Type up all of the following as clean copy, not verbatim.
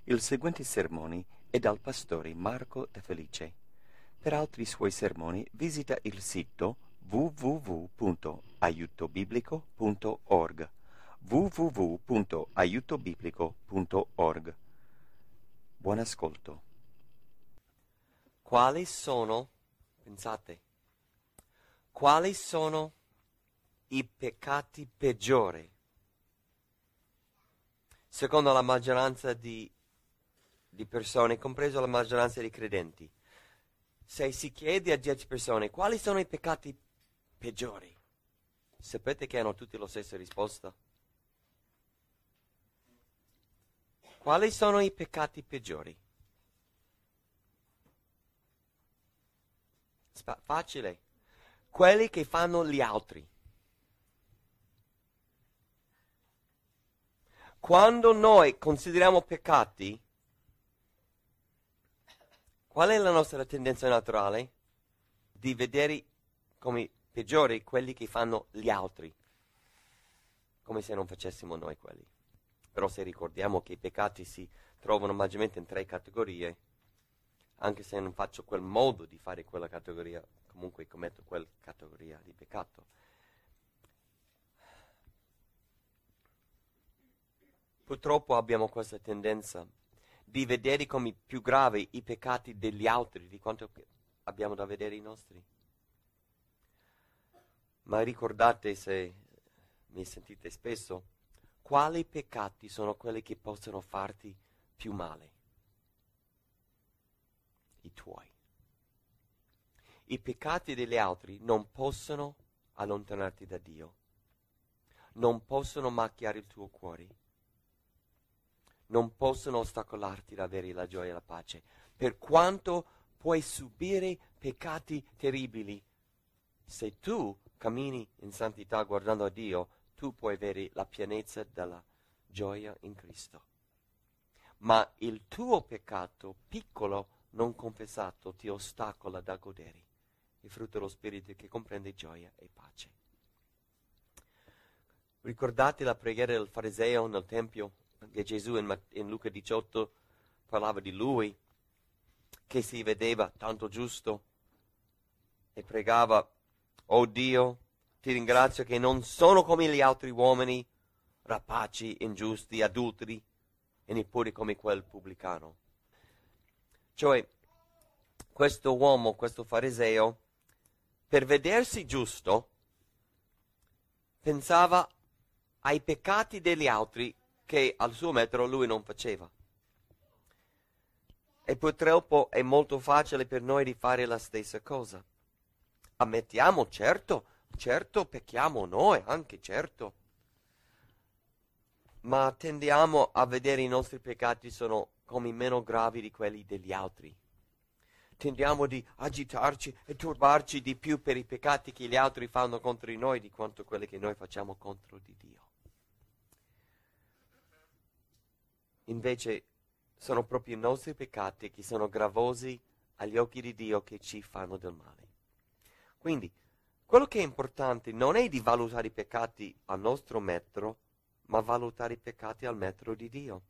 Il seguente sermone è dal pastore Marco De Felice. Per altri suoi sermoni visita il sito www.aiutobiblico.org www.aiutobiblico.org. Buon ascolto. Quali sono, pensate, quali sono i peccati peggiori? Secondo la maggioranza di persone, compreso la maggioranza di credenti. Se si chiede a 10 persone quali sono i peccati peggiori, sapete che hanno tutti la stessa risposta? Quali sono i peccati peggiori? Facile. Quelli che fanno gli altri. Quando noi consideriamo peccati, qual è la nostra tendenza naturale? Di vedere come peggiori quelli che fanno gli altri, come se non facessimo noi quelli. Però se ricordiamo che i peccati si trovano maggiormente in 3 categorie, anche se non faccio quel modo di fare quella categoria, comunque commetto quella categoria di peccato. Purtroppo abbiamo questa tendenza di vedere come più gravi i peccati degli altri di quanto abbiamo da vedere i nostri. Ma ricordate, se mi sentite spesso, quali peccati sono quelli che possono farti più male? I tuoi. I peccati degli altri non possono allontanarti da Dio, non possono macchiare il tuo cuore, non possono ostacolarti da avere la gioia e la pace. Per quanto puoi subire peccati terribili, se tu cammini in santità guardando a Dio, tu puoi avere la pienezza della gioia in Cristo. Ma il tuo peccato piccolo, non confessato, ti ostacola da godere il frutto dello Spirito che comprende gioia e pace. Ricordate la preghiera del fariseo nel Tempio? Che Gesù in Luca 18 parlava di lui, che si vedeva tanto giusto e pregava: "Oh Dio, ti ringrazio che non sono come gli altri uomini, rapaci, ingiusti, adulteri e neppure come quel pubblicano." Cioè, questo uomo, questo fariseo, per vedersi giusto, pensava ai peccati degli altri che al suo metro lui non faceva. E purtroppo è molto facile per noi di fare la stessa cosa. Ammettiamo, certo, pecchiamo noi anche, certo. Ma tendiamo a vedere i nostri peccati sono come meno gravi di quelli degli altri. Tendiamo di agitarci e turbarci di più per i peccati che gli altri fanno contro di noi di quanto quelli che noi facciamo contro di Dio. Invece sono proprio i nostri peccati che sono gravosi agli occhi di Dio che ci fanno del male. Quindi, quello che è importante non è di valutare i peccati al nostro metro, ma valutare i peccati al metro di Dio.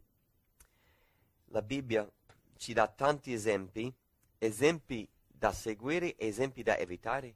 La Bibbia ci dà tanti esempi da seguire, esempi da evitare.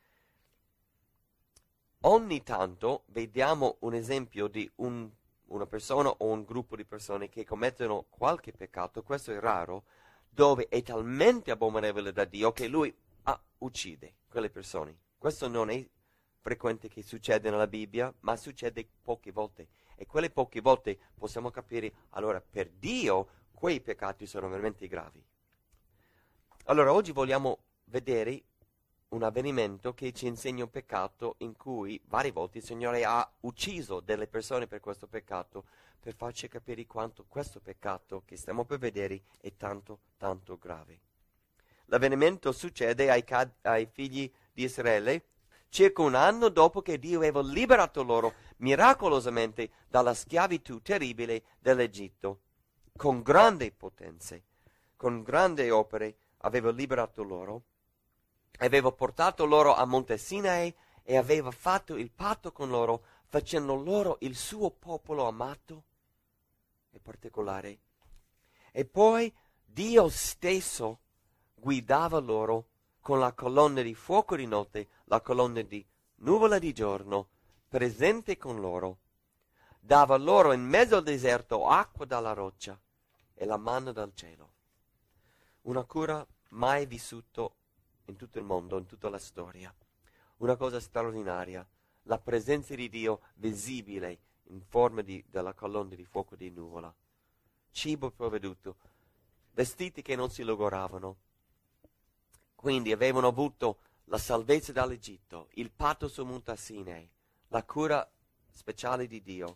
Ogni tanto vediamo un esempio di una persona o un gruppo di persone che commettono qualche peccato, questo è raro, dove è talmente abominevole da Dio che lui uccide quelle persone. Questo non è frequente che succede nella Bibbia, ma succede poche volte. E quelle poche volte possiamo capire, allora, per Dio quei peccati sono veramente gravi. Allora, oggi vogliamo vedere un avvenimento che ci insegna un peccato in cui varie volte il Signore ha ucciso delle persone per questo peccato, per farci capire quanto questo peccato che stiamo per vedere è tanto, tanto grave. L'avvenimento succede ai figli di Israele circa un anno dopo che Dio aveva liberato loro miracolosamente dalla schiavitù terribile dell'Egitto. Con grandi potenze, con grandi opere aveva liberato loro. Aveva portato loro a Monte Sinai e aveva fatto il patto con loro, facendo loro il suo popolo amato e particolare E poi Dio stesso guidava loro con la colonna di fuoco di notte, la colonna di nuvola di giorno, presente con loro. Dava loro in mezzo al deserto acqua dalla roccia e la manna dal cielo. Una cura mai vissuta in tutto il mondo, in tutta la storia. Una cosa straordinaria, la presenza di Dio visibile in forma della colonna di fuoco di nuvola. Cibo provveduto, vestiti che non si logoravano. Quindi avevano avuto la salvezza dall'Egitto, il patto sul Monte Sinai, la cura speciale di Dio.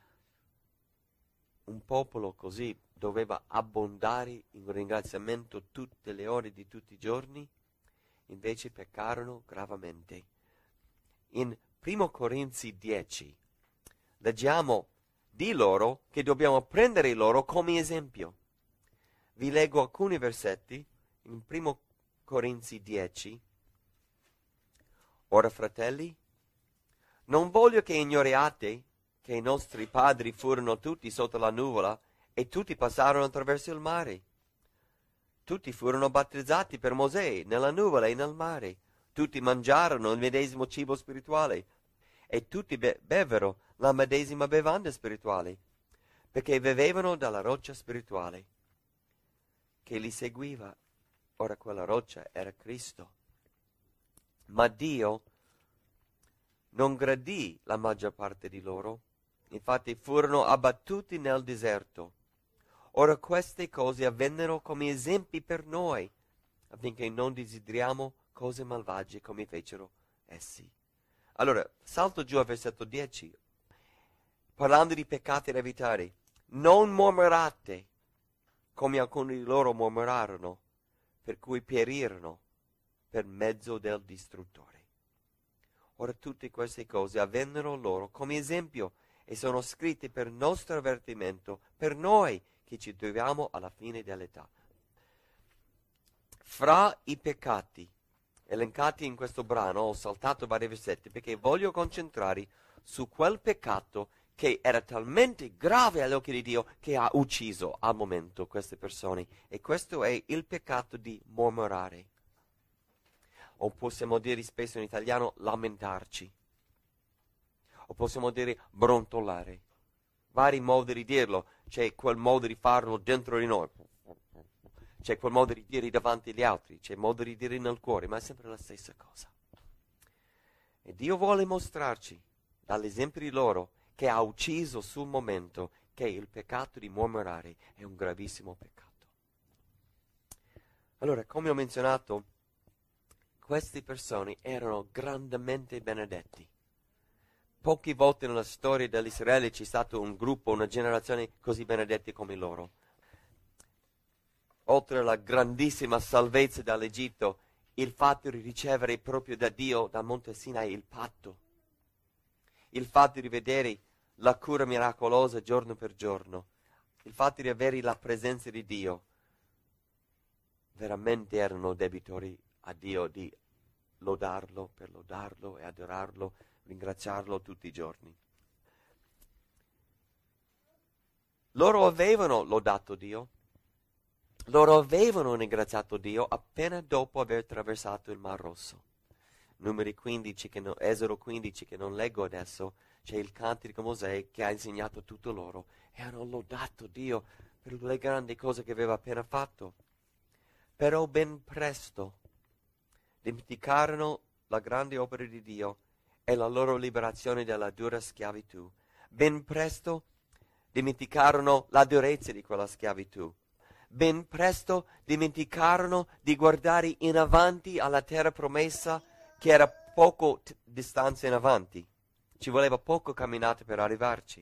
Un popolo così doveva abbondare in ringraziamento tutte le ore di tutti i giorni, invece peccarono gravemente. In 1 Corinzi 10 leggiamo di loro che dobbiamo prendere loro come esempio. Vi leggo alcuni versetti in 1 Corinzi 10. Ora, fratelli, non voglio che ignoriate che i nostri padri furono tutti sotto la nuvola e tutti passarono attraverso il mare. Tutti furono battezzati per Mosè nella nuvola e nel mare. Tutti mangiarono il medesimo cibo spirituale e tutti bevvero la medesima bevanda spirituale, perché bevevano dalla roccia spirituale che li seguiva. Ora quella roccia era Cristo. Ma Dio non gradì la maggior parte di loro, infatti furono abbattuti nel deserto. Ora queste cose avvennero come esempi per noi, affinché non desideriamo cose malvagie come fecero essi. Allora, salto giù al versetto 10, parlando di peccati da evitare. Non mormorate, come alcuni di loro mormorarono, per cui perirono per mezzo del distruttore. Ora tutte queste cose avvennero loro come esempio e sono scritte per nostro avvertimento, per noi che ci troviamo alla fine dell'età. Fra i peccati elencati in questo brano ho saltato vari versetti perché voglio concentrare su quel peccato che era talmente grave agli occhi di Dio che ha ucciso al momento queste persone, e questo è il peccato di mormorare, o possiamo dire spesso in italiano lamentarci, o possiamo dire brontolare. Vari modi di dirlo, c'è quel modo di farlo dentro di noi, c'è quel modo di dire davanti agli altri, c'è il modo di dire nel cuore, ma è sempre la stessa cosa. E Dio vuole mostrarci, dall'esempio di loro, che ha ucciso sul momento, che il peccato di mormorare è un gravissimo peccato. Allora, come ho menzionato, queste persone erano grandemente benedetti. Poche volte nella storia dell'Israele c'è stato un gruppo, una generazione così benedetti come loro. Oltre alla grandissima salvezza dall'Egitto, il fatto di ricevere proprio da Dio, dal Monte Sinai, il patto, il fatto di vedere la cura miracolosa giorno per giorno, il fatto di avere la presenza di Dio, veramente erano debitori a Dio di lodarlo, per lodarlo e adorarlo, ringraziarlo tutti i giorni. Loro avevano lodato Dio, loro avevano ringraziato Dio appena dopo aver attraversato il Mar Rosso. Numeri 15, Esodo 15, che non leggo adesso, c'è il cantico di Mosè che ha insegnato tutto loro, e hanno lodato Dio per le grandi cose che aveva appena fatto. Però ben presto dimenticarono la grande opera di Dio e la loro liberazione dalla dura schiavitù. Ben presto dimenticarono la durezza di quella schiavitù. Ben presto dimenticarono di guardare in avanti alla terra promessa, che era poco distanza in avanti. Ci voleva poco camminata per arrivarci.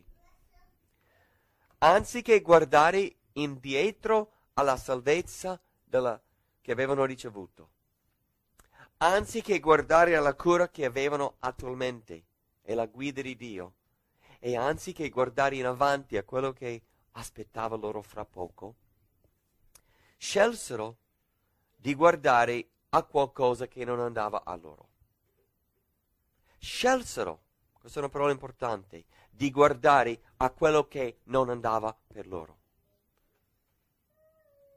Anziché guardare indietro alla salvezza che avevano ricevuto, anziché guardare alla cura che avevano attualmente e la guida di Dio, e anziché guardare in avanti a quello che aspettava loro fra poco, scelsero di guardare a qualcosa che non andava a loro. Scelsero, questa è una parola importante, di guardare a quello che non andava per loro.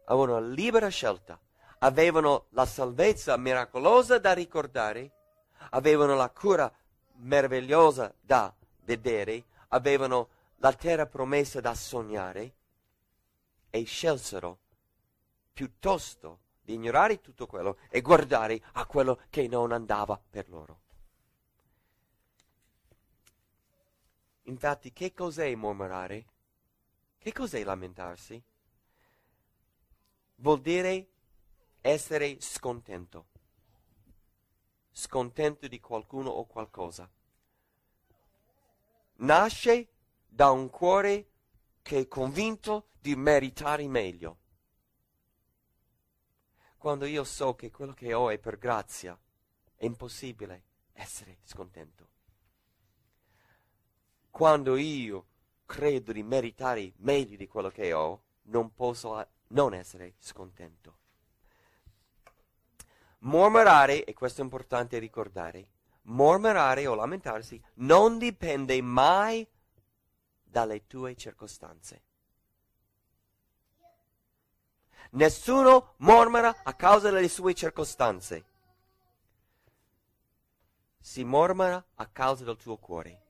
avevano libera scelta, avevano la salvezza miracolosa da ricordare, avevano la cura meravigliosa da vedere, avevano la terra promessa da sognare e scelsero piuttosto di ignorare tutto quello e guardare a quello che non andava per loro. Infatti, che cos'è mormorare? Che cos'è lamentarsi? Vuol dire essere scontento. Scontento di qualcuno o qualcosa. Nasce da un cuore che è convinto di meritare meglio. Quando io so che quello che ho è per grazia, è impossibile essere scontento. Quando io credo di meritare meglio di quello che ho, non posso non essere scontento. Mormorare, e questo è importante ricordare, mormorare o lamentarsi non dipende mai dalle tue circostanze. Nessuno mormora a causa delle sue circostanze. Si mormora a causa del tuo cuore.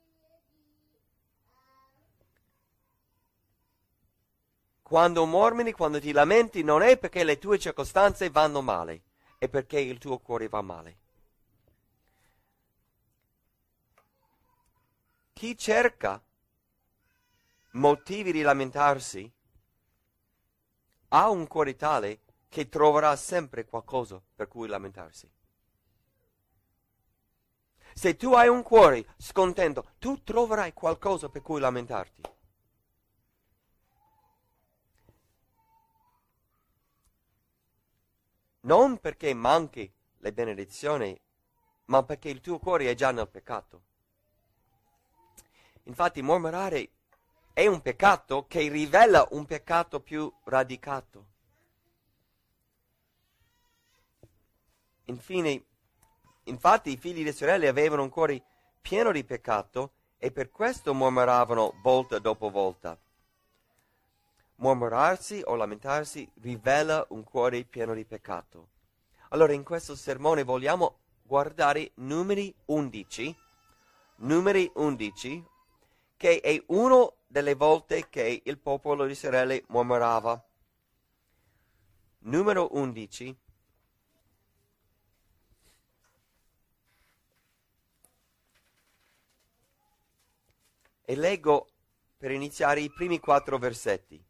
Quando mormori, quando ti lamenti, non è perché le tue circostanze vanno male, è perché il tuo cuore va male. Chi cerca motivi di lamentarsi ha un cuore tale che troverà sempre qualcosa per cui lamentarsi. Se tu hai un cuore scontento, tu troverai qualcosa per cui lamentarti. Non perché manchi le benedizioni, ma perché il tuo cuore è già nel peccato. Infatti mormorare è un peccato che rivela un peccato più radicato. Infatti i figli di Israele avevano un cuore pieno di peccato e per questo mormoravano volta dopo volta. Mormorarsi o lamentarsi rivela un cuore pieno di peccato. Allora in questo sermone vogliamo guardare Numeri 11, che è una delle volte che il popolo di Israele mormorava. Numero 11. E leggo per iniziare i primi 4 versetti.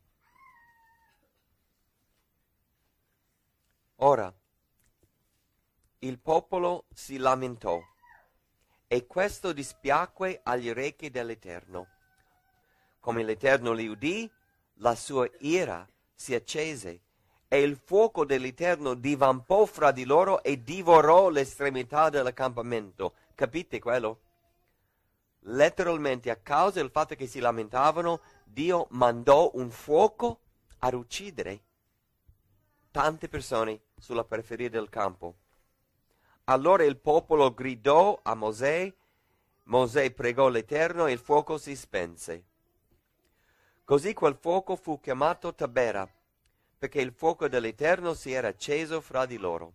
Ora, il popolo si lamentò, e questo dispiacque agli orecchi dell'Eterno. Come l'Eterno li udì, la sua ira si accese, e il fuoco dell'Eterno divampò fra di loro e divorò l'estremità dell'accampamento. Capite quello? Letteralmente, a causa del fatto che si lamentavano, Dio mandò un fuoco ad uccidere tante persone sulla periferia del campo. Allora il popolo gridò a Mosè, Mosè pregò l'Eterno e il fuoco si spense. Così quel fuoco fu chiamato Tabera, perché il fuoco dell'Eterno si era acceso fra di loro.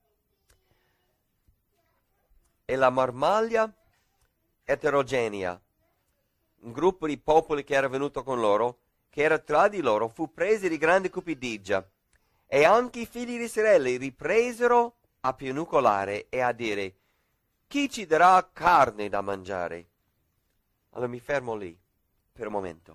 E la marmaglia eterogenea, un gruppo di popoli che era venuto con loro, che era tra di loro, fu presa di grande cupidigia. E anche i figli di Israele ripresero a piagnucolare e a dire: chi ci darà carne da mangiare? Allora mi fermo lì per un momento.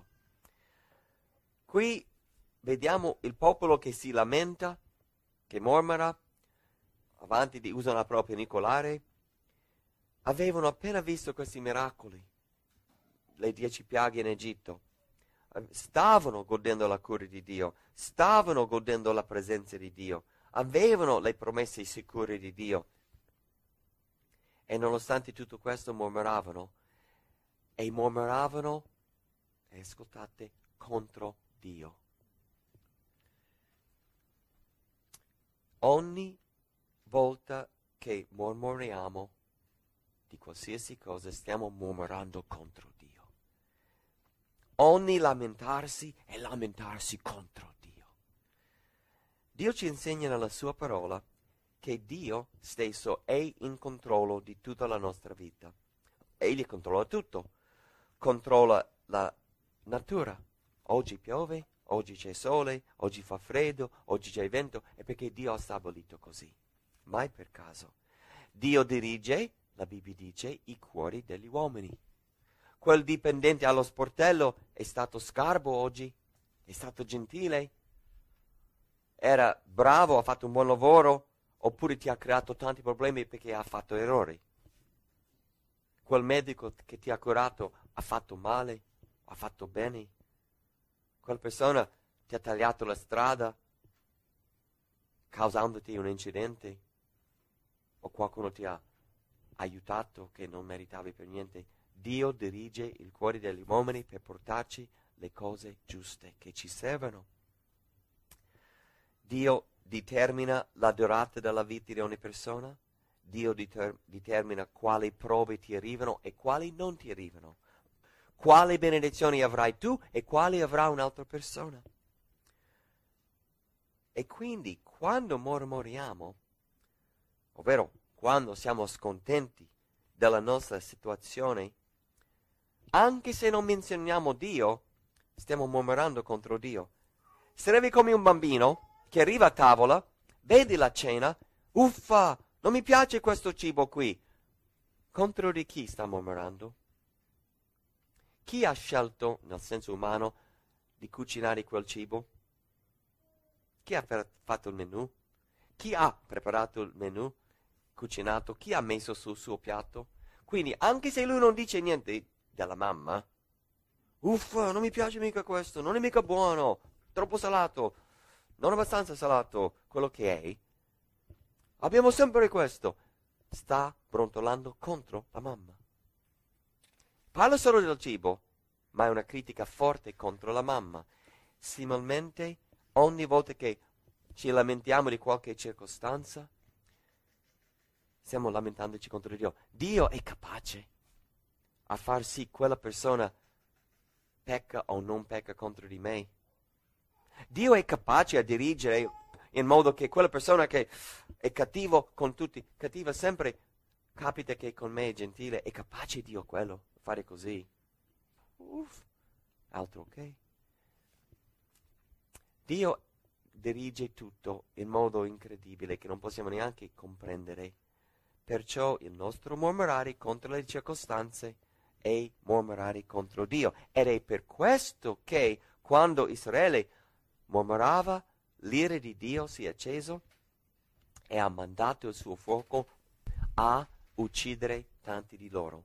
Qui vediamo il popolo che si lamenta, che mormora, avanti di usano la propria piagnucolare. Avevano appena visto questi miracoli, le 10 piaghe in Egitto. Stavano godendo la cura di Dio, stavano godendo la presenza di Dio, avevano le promesse sicure di Dio. E nonostante tutto questo mormoravano, e ascoltate, contro Dio. Ogni volta che mormoriamo di qualsiasi cosa stiamo mormorando contro Dio. Ogni lamentarsi è lamentarsi contro Dio. Dio ci insegna nella sua parola che Dio stesso è in controllo di tutta la nostra vita. Egli controlla tutto, controlla la natura. Oggi piove, oggi c'è sole, oggi fa freddo, oggi c'è vento, è perché Dio ha stabilito così, mai per caso. Dio dirige, la Bibbia dice, i cuori degli uomini. Quel dipendente allo sportello è stato scarbo oggi, è stato gentile, era bravo, ha fatto un buon lavoro, oppure ti ha creato tanti problemi perché ha fatto errori. Quel medico che ti ha curato ha fatto male, ha fatto bene. Quella persona ti ha tagliato la strada, causandoti un incidente, o qualcuno ti ha aiutato che non meritavi per niente. Dio dirige il cuore degli uomini per portarci le cose giuste che ci servono. Dio determina la durata della vita di ogni persona. Dio determina quali prove ti arrivano e quali non ti arrivano. Quali benedizioni avrai tu e quali avrà un'altra persona. E quindi quando mormoriamo, ovvero quando siamo scontenti della nostra situazione, anche se non menzioniamo Dio, stiamo mormorando contro Dio. Sarebbe come un bambino che arriva a tavola, vede la cena, uffa, non mi piace questo cibo qui. Contro di chi sta mormorando? Chi ha scelto, nel senso umano, di cucinare quel cibo? Chi ha fatto il menù? Chi ha preparato il menù? Cucinato? Chi ha messo sul suo piatto? Quindi, anche se lui non dice niente della mamma, uffa, non mi piace mica questo, non è mica buono, troppo salato, non abbastanza salato, quello che è, abbiamo sempre questo. Sta brontolando contro la mamma. Parla solo del cibo, ma è una critica forte contro la mamma. Similmente, ogni volta che ci lamentiamo di qualche circostanza, stiamo lamentandoci contro Dio. Dio è capace a far sì quella persona pecca o non pecca contro di me. Dio è capace a dirigere in modo che quella persona che è cattivo con tutti, cattiva sempre, capita che con me è gentile, è capace Dio quello, fare così. Altro ok? Dio dirige tutto in modo incredibile che non possiamo neanche comprendere. Perciò il nostro mormorare contro le circostanze è mormorare contro Dio. Ed è per questo che quando Israele mormorava, l'ira di Dio si è acceso e ha mandato il suo fuoco a uccidere tanti di loro.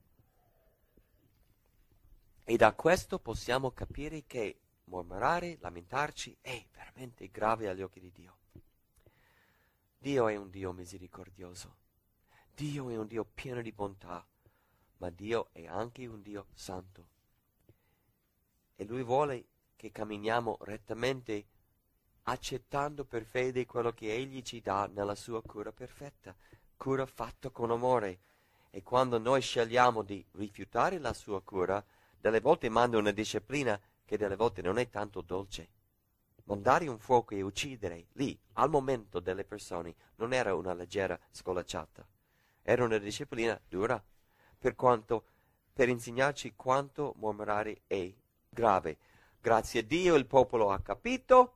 E da questo possiamo capire che mormorare, lamentarci è veramente grave agli occhi di Dio. Dio è un Dio misericordioso. Dio è un Dio pieno di bontà, ma Dio è anche un Dio santo. E Lui vuole che camminiamo rettamente, accettando per fede quello che Egli ci dà nella sua cura perfetta, cura fatta con amore. E quando noi scegliamo di rifiutare la sua cura, delle volte manda una disciplina che delle volte non è tanto dolce. Mandare un fuoco e uccidere lì, al momento delle persone, non era una leggera scolacciata. Era una disciplina dura, per insegnarci quanto mormorare è grave. Grazie a Dio il popolo ha capito,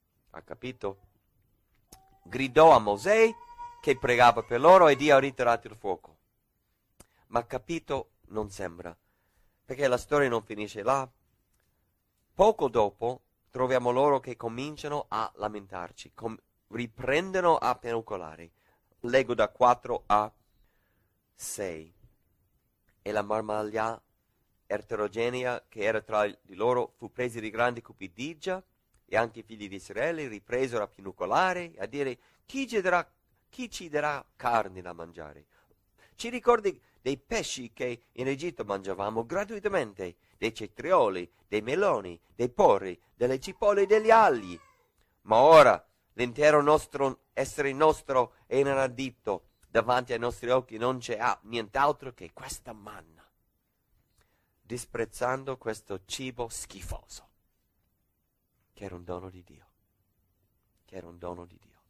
gridò a Mosè che pregava per loro e Dio ha ritirato il fuoco. Ma capito non sembra, perché la storia non finisce là. Poco dopo troviamo loro che cominciano a lamentarci, riprendono a piagnucolare. Leggo da 4 a 6. E la marmaglia eterogenea che era tra di loro fu presa di grande cupidigia, e anche i figli di Israele ripresero a piagnucolare e a dire: chi ci darà carne da mangiare? Ci ricordi dei pesci che in Egitto mangiavamo gratuitamente, dei cetrioli, dei meloni, dei porri, delle cipolle e degli agli. Ma ora l'intero nostro essere nostro è inaridito, davanti ai nostri occhi non c'è nient'altro che questa manna, disprezzando questo cibo schifoso, che era un dono di Dio. che era un dono di Dio.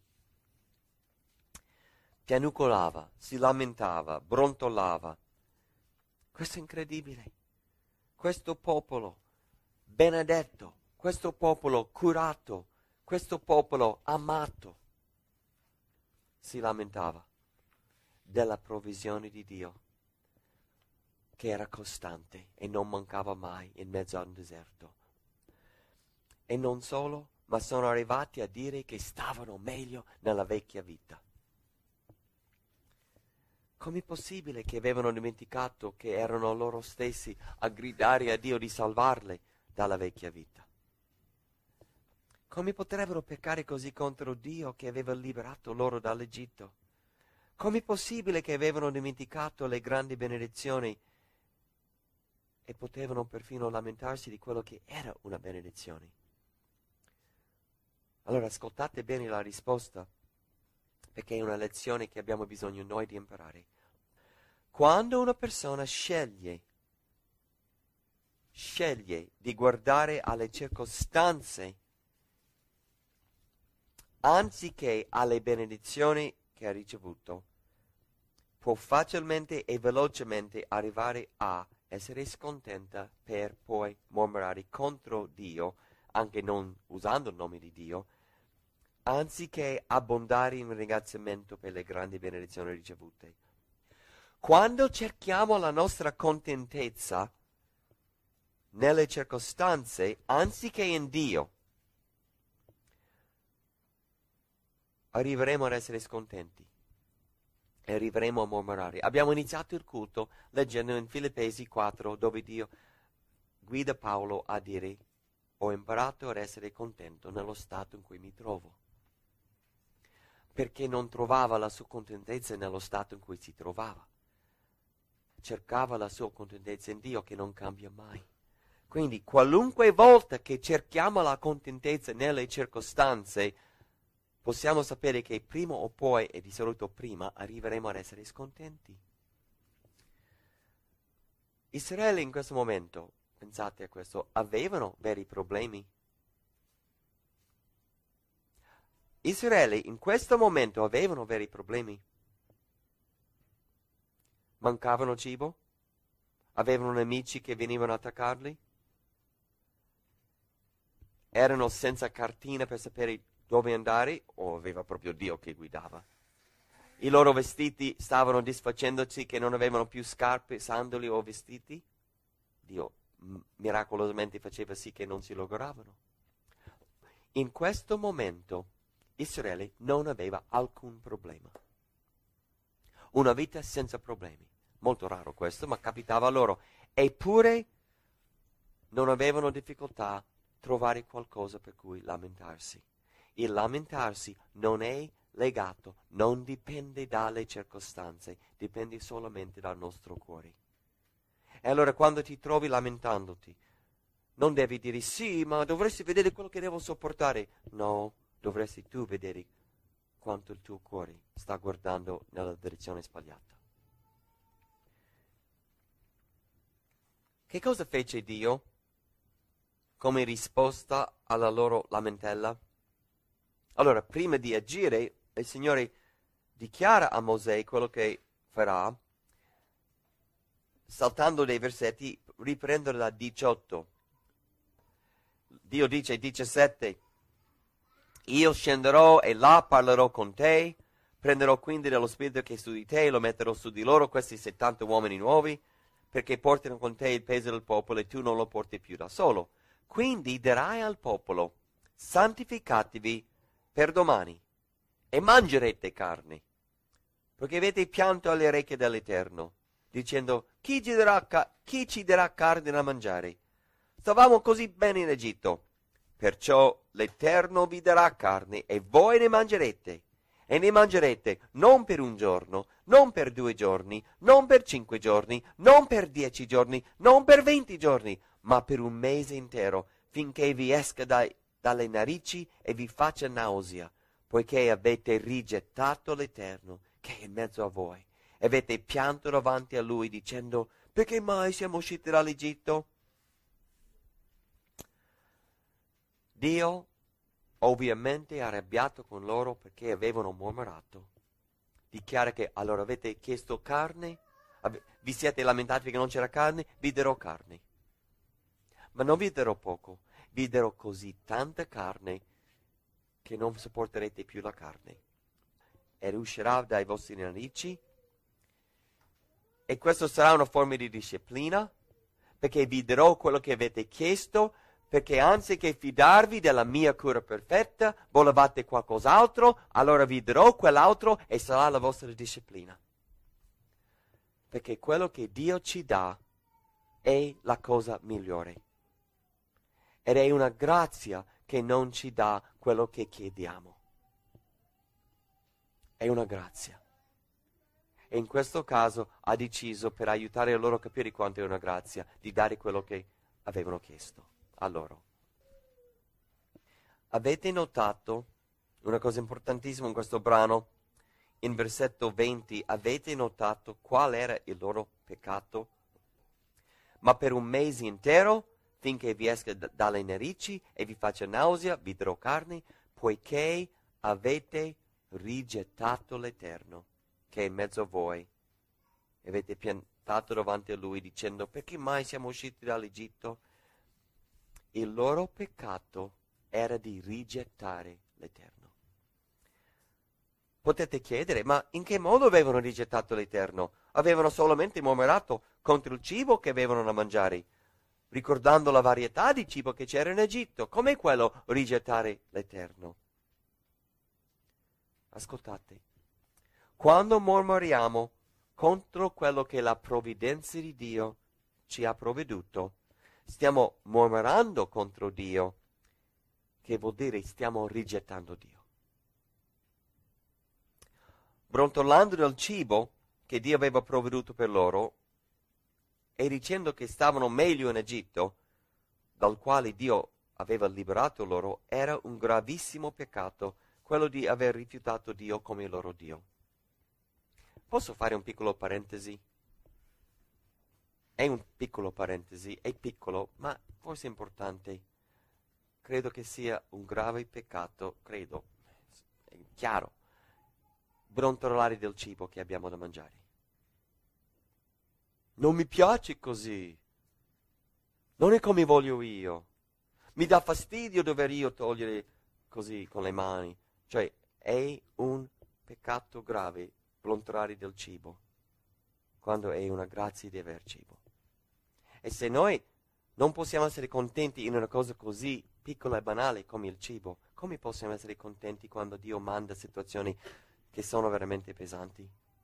Piagnucolava, si lamentava, brontolava. Questo è incredibile. Questo popolo benedetto, questo popolo curato, questo popolo amato, si lamentava della provvisione di Dio, che era costante e non mancava mai in mezzo a un deserto. E non solo, ma sono arrivati a dire che stavano meglio nella vecchia vita. Com'è possibile che avevano dimenticato che erano loro stessi a gridare a Dio di salvarli dalla vecchia vita? Come potrebbero peccare così contro Dio che aveva liberato loro dall'Egitto? Com'è possibile che avevano dimenticato le grandi benedizioni e potevano perfino lamentarsi di quello che era una benedizione? Allora ascoltate bene la risposta, perché è una lezione che abbiamo bisogno noi di imparare. Quando una persona sceglie di guardare alle circostanze anziché alle benedizioni che ha ricevuto, può facilmente e velocemente arrivare a essere scontenta per poi mormorare contro Dio, anche non usando il nome di Dio, anziché abbondare in ringraziamento per le grandi benedizioni ricevute. Quando cerchiamo la nostra contentezza nelle circostanze, anziché in Dio, arriveremo ad essere scontenti e arriveremo a mormorare. Abbiamo iniziato il culto leggendo in Filippesi 4, dove Dio guida Paolo a dire: ho imparato ad essere contento nello stato in cui mi trovo. Perché non trovava la sua contentezza nello stato in cui si trovava. Cercava la sua contentezza in Dio, che non cambia mai. Quindi qualunque volta che cerchiamo la contentezza nelle circostanze, possiamo sapere che prima o poi, e di solito prima, arriveremo ad essere scontenti. Israele in questo momento, pensate a questo, avevano veri problemi. Israele in questo momento avevano veri problemi. Mancavano cibo? Avevano nemici che venivano ad attaccarli? Erano senza cartina per sapere dove andare, o aveva proprio Dio che guidava? I loro vestiti stavano disfacendosi, che non avevano più scarpe, sandali o vestiti? Dio miracolosamente faceva sì che non si logoravano. In questo momento Israele non aveva alcun problema. Una vita senza problemi. Molto raro questo, ma capitava loro. Eppure non avevano difficoltà a trovare qualcosa per cui lamentarsi. Il lamentarsi non è legato, non dipende dalle circostanze, dipende solamente dal nostro cuore. E allora quando ti trovi lamentandoti, non devi dire sì, ma dovresti vedere quello che devo sopportare. No, dovresti tu vedere quanto il tuo cuore sta guardando nella direzione sbagliata. Che cosa fece Dio come risposta alla loro lamentela? Allora, prima di agire, il Signore dichiara a Mosè quello che farà, saltando dei versetti, riprendere da 18. Dio dice 17: io scenderò e là parlerò con te, prenderò quindi dello spirito che è su di te e lo metterò su di loro, questi 70 uomini nuovi, perché portino con te il peso del popolo e tu non lo porti più da solo. Quindi dirai al popolo: santificatevi per domani e mangerete carne, perché avete pianto alle orecchie dell'Eterno, dicendo: chi ci darà carne da mangiare? Stavamo così bene in Egitto. Perciò l'Eterno vi darà carne e voi ne mangerete. E ne mangerete non per un giorno, non per 2 giorni, non per 5 giorni, non per 10 giorni, non per 20 giorni, ma per un mese intero, finché vi esca dalle narici e vi faccia nausea, poiché avete rigettato l'Eterno che è in mezzo a voi. E avete pianto davanti a Lui dicendo: perché mai siamo usciti dall'Egitto? Dio ovviamente arrabbiato con loro perché avevano mormorato. Dichiara che allora avete chiesto carne, vi siete lamentati che non c'era carne, vi darò carne. Ma non vi darò poco, vi darò così tanta carne che non sopporterete più la carne. E uscirà dai vostri narici. E questo sarà una forma di disciplina, perché vi darò quello che avete chiesto, perché anziché fidarvi della mia cura perfetta, volevate qualcos'altro, allora vi darò quell'altro e sarà la vostra disciplina. Perché quello che Dio ci dà è la cosa migliore. Ed è una grazia che non ci dà quello che chiediamo. È una grazia. E in questo caso ha deciso, per aiutare loro a capire quanto è una grazia, di dare quello che avevano chiesto a loro. Avete notato una cosa importantissima in questo brano? In versetto 20, avete notato qual era il loro peccato? Ma per un mese intero, finché vi esca dalle narici e vi faccia nausea, vi darò carne, poiché avete rigettato l'Eterno, che è in mezzo a voi, e avete piantato davanti a Lui, dicendo, perché mai siamo usciti dall'Egitto? Il loro peccato era di rigettare l'Eterno. Potete chiedere, ma in che modo avevano rigettato l'Eterno? Avevano solamente mormorato contro il cibo che avevano da mangiare, ricordando la varietà di cibo che c'era in Egitto. Com'è quello rigettare l'Eterno? Ascoltate, quando mormoriamo contro quello che la provvidenza di Dio ci ha provveduto, stiamo mormorando contro Dio, che vuol dire stiamo rigettando Dio. Brontolando del cibo che Dio aveva provveduto per loro e dicendo che stavano meglio in Egitto, dal quale Dio aveva liberato loro, era un gravissimo peccato quello di aver rifiutato Dio come il loro Dio. Posso fare un piccolo parentesi? È un piccolo parentesi, è piccolo, ma forse importante. Credo che sia un grave peccato, credo, è chiaro, brontolare del cibo che abbiamo da mangiare. Non mi piace così, non è come voglio io, mi dà fastidio dover io togliere così con le mani. Cioè è un peccato grave brontolare del cibo, quando è una grazia di aver cibo. E se noi non possiamo essere contenti in una cosa così piccola e banale come il cibo, come possiamo essere contenti quando Dio manda situazioni che sono veramente pesanti?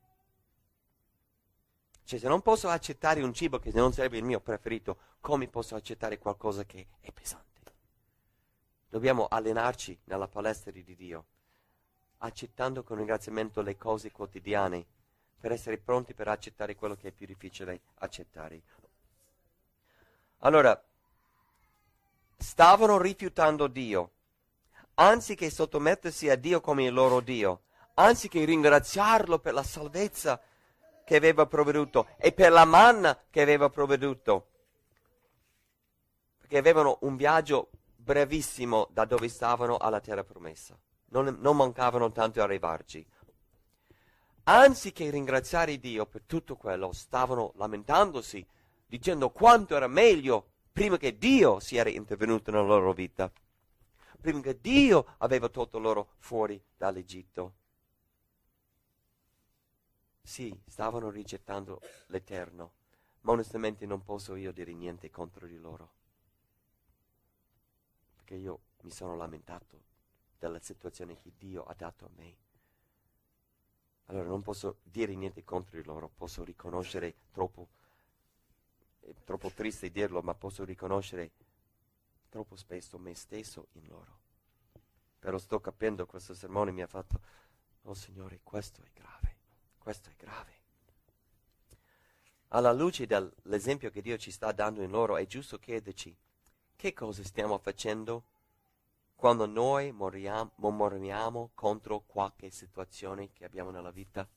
Cioè, se non posso accettare un cibo che non sarebbe il mio preferito, come posso accettare qualcosa che è pesante? Dobbiamo allenarci nella palestra di Dio, accettando con ringraziamento le cose quotidiane, per essere pronti per accettare quello che è più difficile accettare. Allora, stavano rifiutando Dio, anziché sottomettersi a Dio come il loro Dio, anziché ringraziarlo per la salvezza che aveva provveduto e per la manna che aveva provveduto, perché avevano un viaggio brevissimo da dove stavano alla terra promessa, non mancavano tanto a arrivarci. Anziché ringraziare Dio per tutto quello, stavano lamentandosi, dicendo quanto era meglio prima che Dio si era intervenuto nella loro vita, prima che Dio aveva tolto loro fuori dall'Egitto. Sì, stavano rigettando l'Eterno, ma onestamente non posso io dire niente contro di loro, perché io mi sono lamentato della situazione che Dio ha dato a me. Allora non posso dire niente contro di loro, posso riconoscere è troppo triste dirlo, ma posso riconoscere troppo spesso me stesso in loro. Però sto capendo, questo sermone mi ha fatto, oh Signore, questo è grave, questo è grave. Alla luce dell'esempio che Dio ci sta dando in loro, è giusto chiederci, che cosa stiamo facendo quando noi mormoriamo contro qualche situazione che abbiamo nella vita?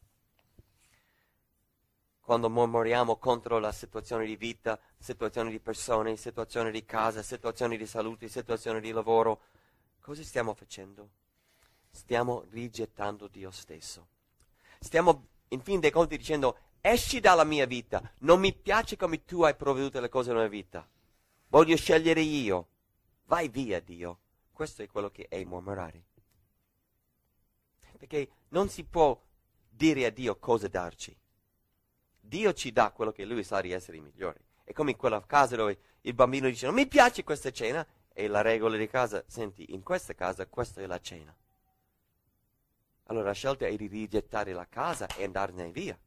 Quando mormoriamo contro la situazione di vita, situazione di persone, situazione di casa, situazione di salute, situazione di lavoro, cosa stiamo facendo? Stiamo rigettando Dio stesso. Stiamo, in fin dei conti, dicendo, esci dalla mia vita, non mi piace come tu hai provveduto le cose nella mia vita. Voglio scegliere io. Vai via, Dio. Questo è quello che è mormorare. Perché non si può dire a Dio cosa darci. Dio ci dà quello che Lui sa di essere migliore. È come in quella casa dove il bambino dice, non mi piace questa cena, e la regola di casa, senti, in questa casa questa è la cena. Allora la scelta è di rigettare la casa e andarne via.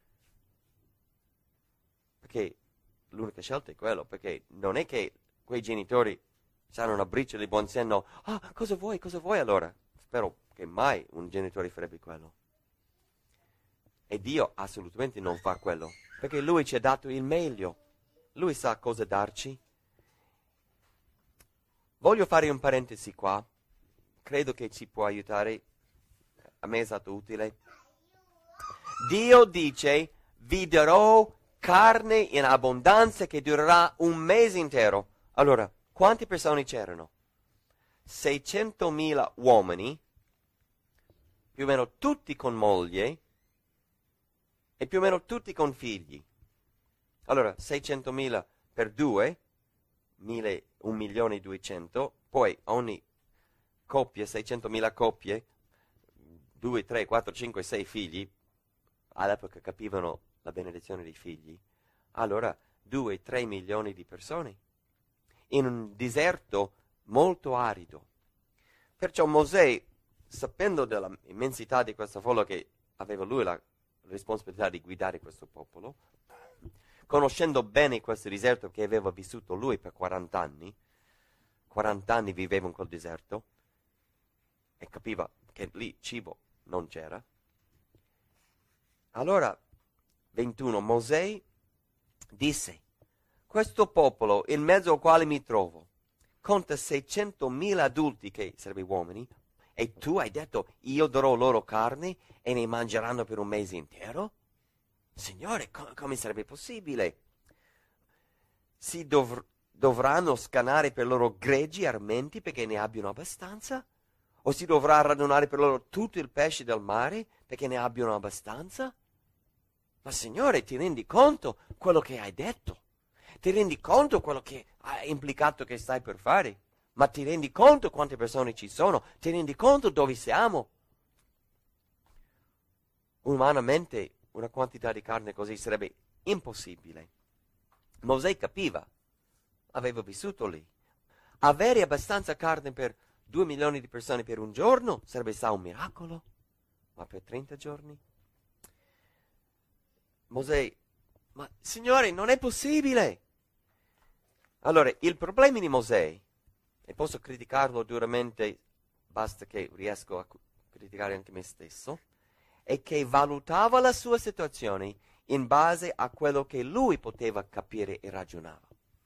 Perché l'unica scelta è quello, perché non è che quei genitori sanno una briciola di buon senno, cosa vuoi allora? Spero che mai un genitore farebbe quello. E Dio assolutamente non fa quello, perché Lui ci ha dato il meglio. Lui sa cosa darci. Voglio fare un parentesi qua, credo che ci può aiutare, a me è stato utile. Dio dice, vi darò carne in abbondanza che durerà un mese intero. Allora, quante persone c'erano? 600.000 uomini, più o meno tutti con moglie, e più o meno tutti con figli. Allora, 600.000 per 2, 1.200.000, poi ogni coppia, 600.000 coppie, 2, 3, 4, 5, 6 figli, all'epoca capivano la benedizione dei figli, allora 2, 3 milioni di persone, in un deserto molto arido. Perciò Mosè, sapendo della immensità di questa folla che aveva lui la responsabilità di guidare questo popolo, conoscendo bene questo deserto che aveva vissuto lui per 40 anni viveva in quel deserto, e capiva che lì cibo non c'era. Allora, 21, Mosè disse, questo popolo in mezzo al quale mi trovo conta 600.000 adulti, che sarebbero uomini, e tu hai detto, io darò loro carne e ne mangeranno per un mese intero? Signore, come sarebbe possibile? Si dovranno scannare per loro greggi armenti perché ne abbiano abbastanza? O si dovrà radunare per loro tutto il pesce del mare perché ne abbiano abbastanza? Ma Signore, ti rendi conto quello che hai detto? Ti rendi conto quello che ha implicato che stai per fare? Ma ti rendi conto quante persone ci sono? Ti rendi conto dove siamo? Umanamente una quantità di carne così sarebbe impossibile. Mosè capiva, aveva vissuto lì. Avere abbastanza carne per 2 milioni di persone per un giorno sarebbe stato un miracolo, ma per 30 giorni? Mosè, ma Signore, non è possibile! Allora, il problema di Mosè, e posso criticarlo duramente, basta che riesco a criticare anche me stesso, è che valutava la sua situazione in base a quello che lui poteva capire e ragionava.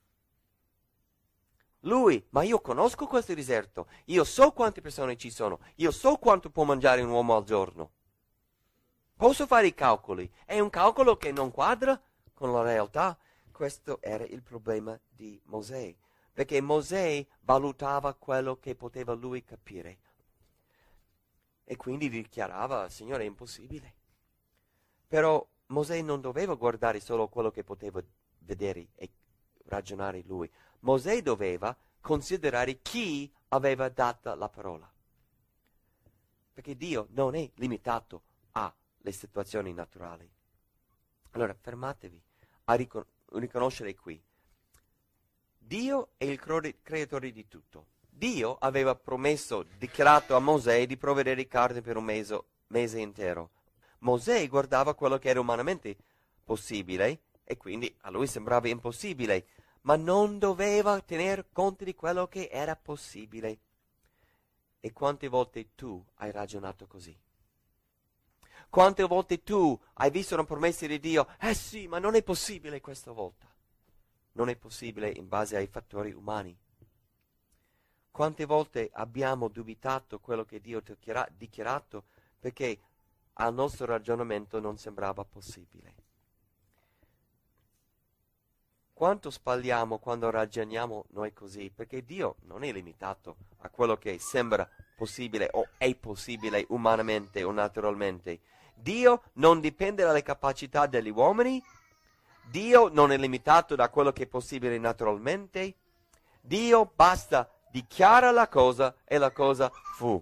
Lui, ma io conosco questo deserto, io so quante persone ci sono, io so quanto può mangiare un uomo al giorno. Posso fare i calcoli, è un calcolo che non quadra con la realtà. Questo era il problema di Mosè, perché Mosè valutava quello che poteva lui capire. E quindi dichiarava, Signore, è impossibile. Però Mosè non doveva guardare solo quello che poteva vedere e ragionare lui. Mosè doveva considerare chi aveva dato la parola. Perché Dio non è limitato alle situazioni naturali. Allora, fermatevi a riconoscere qui. Dio è il creatore di tutto. Dio aveva promesso, dichiarato a Mosè di provvedere carne per un mese intero. Mosè guardava quello che era umanamente possibile e quindi a lui sembrava impossibile, ma non doveva tener conto di quello che era possibile. E quante volte tu hai ragionato così? Quante volte tu hai visto una promessa di Dio? Sì, ma non è possibile questa volta. Non è possibile in base ai fattori umani. Quante volte abbiamo dubitato quello che Dio ha dichiarato perché al nostro ragionamento non sembrava possibile. Quanto sbagliamo quando ragioniamo noi così? Perché Dio non è limitato a quello che sembra possibile o è possibile umanamente o naturalmente. Dio non dipende dalle capacità degli uomini. Dio non è limitato da quello che è possibile naturalmente. Dio basta dichiara la cosa e la cosa fu.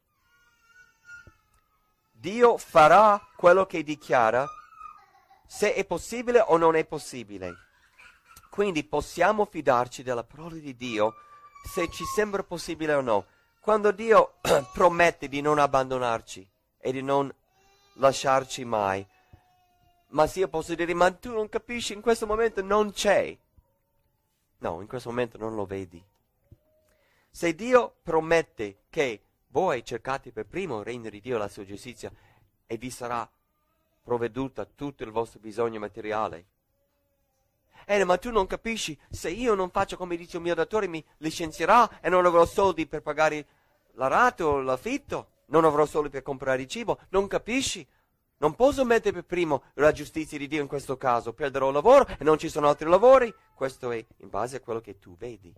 Dio farà quello che dichiara, se è possibile o non è possibile. Quindi possiamo fidarci della parola di Dio se ci sembra possibile o no. Quando Dio promette di non abbandonarci e di non lasciarci mai, ma se io posso dire, ma tu non capisci, in questo momento non c'è. No, in questo momento non lo vedi. Se Dio promette che voi cercate per primo il regno di Dio e la sua giustizia e vi sarà provveduta tutto il vostro bisogno materiale. Ma tu non capisci, se io non faccio come dice il mio datore mi licenzierà e non avrò soldi per pagare la rata o l'affitto, non avrò soldi per comprare il cibo, non capisci? Non posso mettere per primo la giustizia di Dio in questo caso, perderò il lavoro e non ci sono altri lavori. Questo è in base a quello che tu vedi.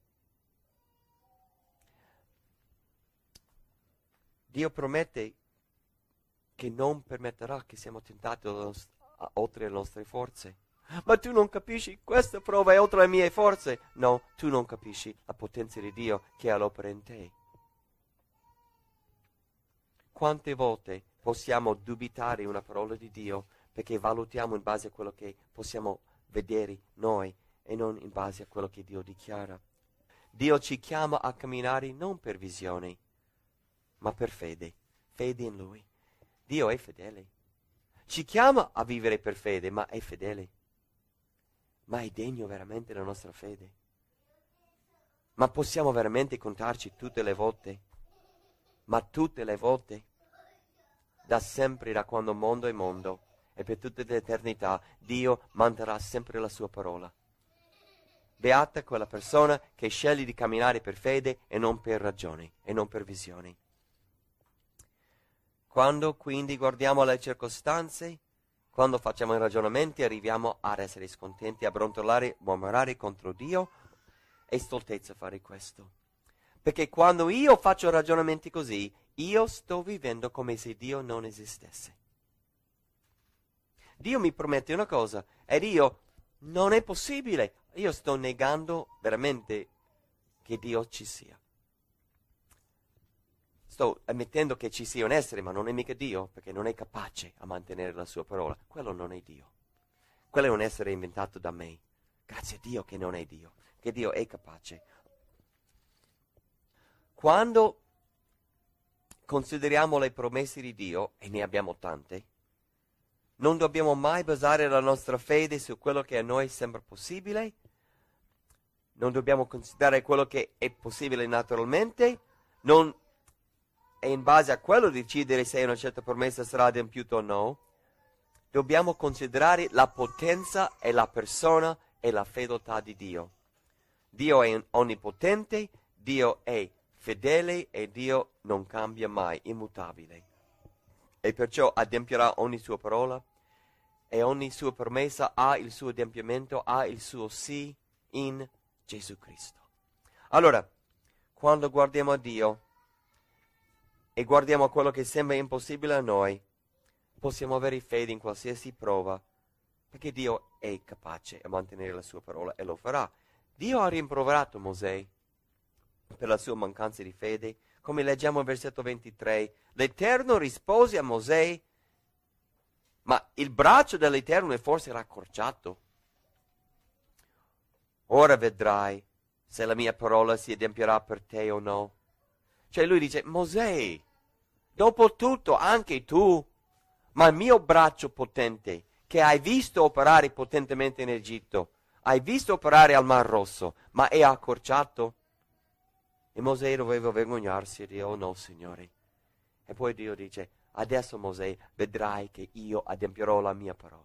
Dio promette che non permetterà che siamo tentati oltre le nostre forze. Ma tu non capisci, questa prova è oltre le mie forze. No, tu non capisci la potenza di Dio che è all'opera in te. Quante volte possiamo dubitare una parola di Dio perché valutiamo in base a quello che possiamo vedere noi e non in base a quello che Dio dichiara. Dio ci chiama a camminare non per visione, ma per fede. Fede in Lui. Dio è fedele. Ci chiama a vivere per fede, ma è fedele. Ma è degno veramente della nostra fede? Ma possiamo veramente contarci tutte le volte? Ma tutte le volte? Da sempre, da quando mondo è mondo, e per tutta l'eternità, Dio manterrà sempre la sua parola. Beata quella persona che sceglie di camminare per fede e non per ragione, e non per visioni. Quando quindi guardiamo le circostanze, quando facciamo i ragionamenti, arriviamo ad essere scontenti, a brontolare, mormorare contro Dio, è stoltezza fare questo. Perché quando io faccio ragionamenti così, io sto vivendo come se Dio non esistesse. Dio mi promette una cosa ed io non è possibile. Io sto negando veramente che Dio ci sia. Sto ammettendo che ci sia un essere, ma non è mica Dio, perché non è capace a mantenere la sua parola. Quello non è Dio. Quello è un essere inventato da me. Grazie a Dio che non è Dio, che Dio è capace. Quando consideriamo le promesse di Dio, e ne abbiamo tante, non dobbiamo mai basare la nostra fede su quello che a noi sembra possibile, non dobbiamo considerare quello che è possibile naturalmente, non è in base a quello decidere se una certa promessa sarà adempiuta o no. Dobbiamo considerare la potenza e la persona e la fedeltà di Dio. Dio è onnipotente, Dio è fedele e Dio non cambia mai, immutabile. E perciò adempierà ogni sua parola e ogni sua promessa ha il suo adempimento, ha il suo sì in Gesù Cristo. Allora, quando guardiamo a Dio e guardiamo a quello che sembra impossibile a noi, possiamo avere fede in qualsiasi prova, perché Dio è capace a mantenere la sua parola e lo farà. Dio ha rimproverato Mosè per la sua mancanza di fede, come leggiamo al versetto 23. L'Eterno rispose a Mosè, ma il braccio dell'Eterno è forse raccorciato. Ora vedrai se la mia parola si adempierà per te o no. Cioè lui dice, Mosè, dopo tutto anche tu, ma il mio braccio potente, che hai visto operare potentemente in Egitto, hai visto operare al Mar Rosso, ma è accorciato? E Mosè doveva vergognarsi e dire, oh no, Signore. E poi Dio dice, adesso Mosè, vedrai che io adempierò la mia parola.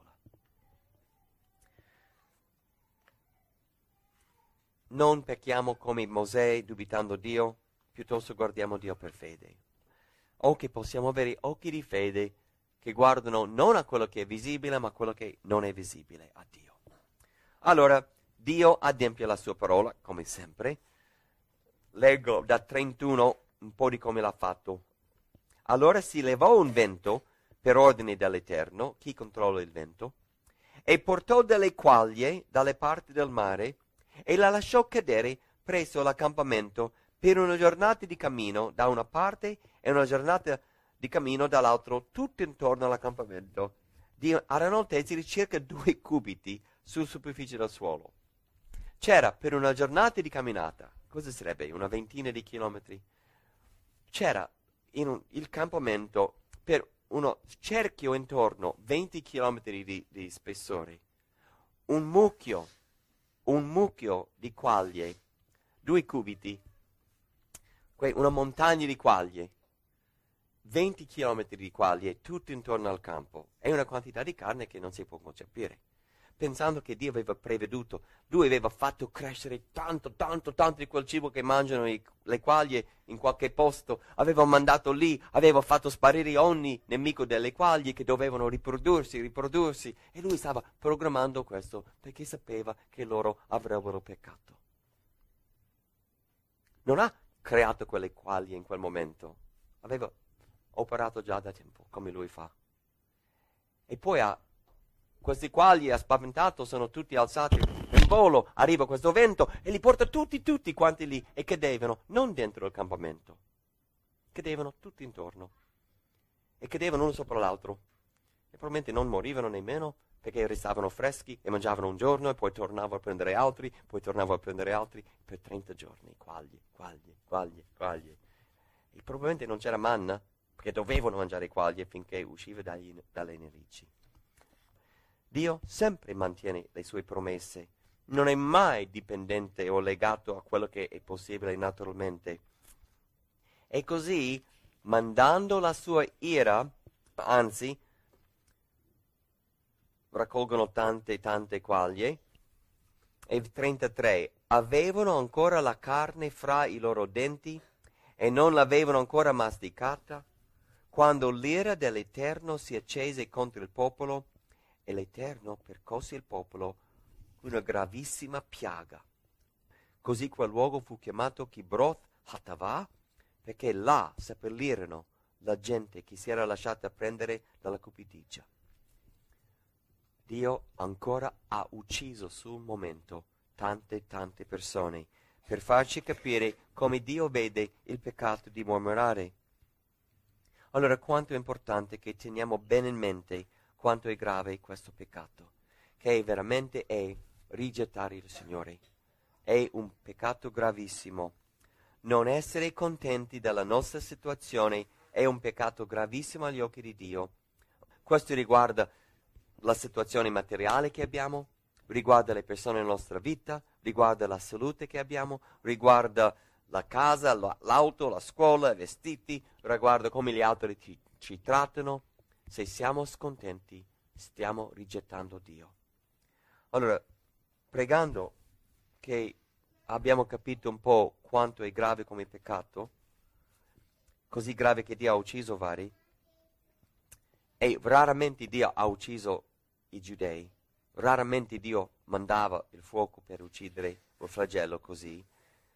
Non pecchiamo come Mosè dubitando Dio, piuttosto guardiamo Dio per fede. O che possiamo avere occhi di fede che guardano non a quello che è visibile, ma a quello che non è visibile, a Dio. Allora, Dio adempie la sua parola, come sempre. Leggo da 31 un po' di come l'ha fatto. Allora si levò un vento per ordine dell'Eterno, chi controlla il vento, e portò delle quaglie dalle parti del mare e la lasciò cadere presso l'accampamento per una giornata di cammino da una parte e una giornata di cammino dall'altra, tutto intorno all'accampamento, ad un'altezza di circa 2 cubiti sulla superficie del suolo. C'era per una giornata di camminata, cosa sarebbe? Una ventina di chilometri. C'era il campamento per uno cerchio intorno, 20 chilometri di spessore, un mucchio di quaglie, 2 cubiti, una montagna di quaglie, 20 chilometri di quaglie, tutto intorno al campo. È una quantità di carne che non si può concepire. Pensando che Dio aveva preveduto, Lui aveva fatto crescere tanto di quel cibo che mangiano le quaglie in qualche posto, aveva mandato lì, aveva fatto sparire ogni nemico delle quaglie che dovevano riprodursi, e Lui stava programmando questo perché sapeva che loro avrebbero peccato. Non ha creato quelle quaglie in quel momento, aveva operato già da tempo, come Lui fa. E poi questi quagli ha spaventato, sono tutti alzati in volo, arriva questo vento e li porta tutti quanti lì e cadevano, non dentro il campamento, cadevano tutti intorno e cadevano uno sopra l'altro e probabilmente non morivano nemmeno perché restavano freschi e mangiavano un giorno e poi tornavano a prendere altri, per 30 giorni, quaglie. E probabilmente non c'era manna perché dovevano mangiare quaglie finché usciva dalle narici. Dio sempre mantiene le sue promesse, non è mai dipendente o legato a quello che è possibile naturalmente. E così, mandando la sua ira, anzi, raccolgono tante quaglie, e 33, avevano ancora la carne fra i loro denti e non l'avevano ancora masticata, quando l'ira dell'Eterno si accese contro il popolo, e l'Eterno percosse il popolo con una gravissima piaga. Così quel luogo fu chiamato Kibroth Hattavah, perché là seppellirono la gente che si era lasciata prendere dalla cupidigia. Dio ancora ha ucciso sul momento tante persone, per farci capire come Dio vede il peccato di mormorare. Allora quanto è importante che teniamo bene in mente quanto è grave questo peccato, che veramente è rigettare il Signore. È un peccato gravissimo. Non essere contenti della nostra situazione è un peccato gravissimo agli occhi di Dio. Questo riguarda la situazione materiale che abbiamo, riguarda le persone nella nostra vita, riguarda la salute che abbiamo, riguarda la casa, l'auto, la scuola, i vestiti, riguarda come gli altri ci trattano. Se siamo scontenti, stiamo rigettando Dio. Allora, pregando che abbiamo capito un po' quanto è grave come peccato, così grave che Dio ha ucciso vari, e raramente Dio ha ucciso i giudei, raramente Dio mandava il fuoco per uccidere il flagello così,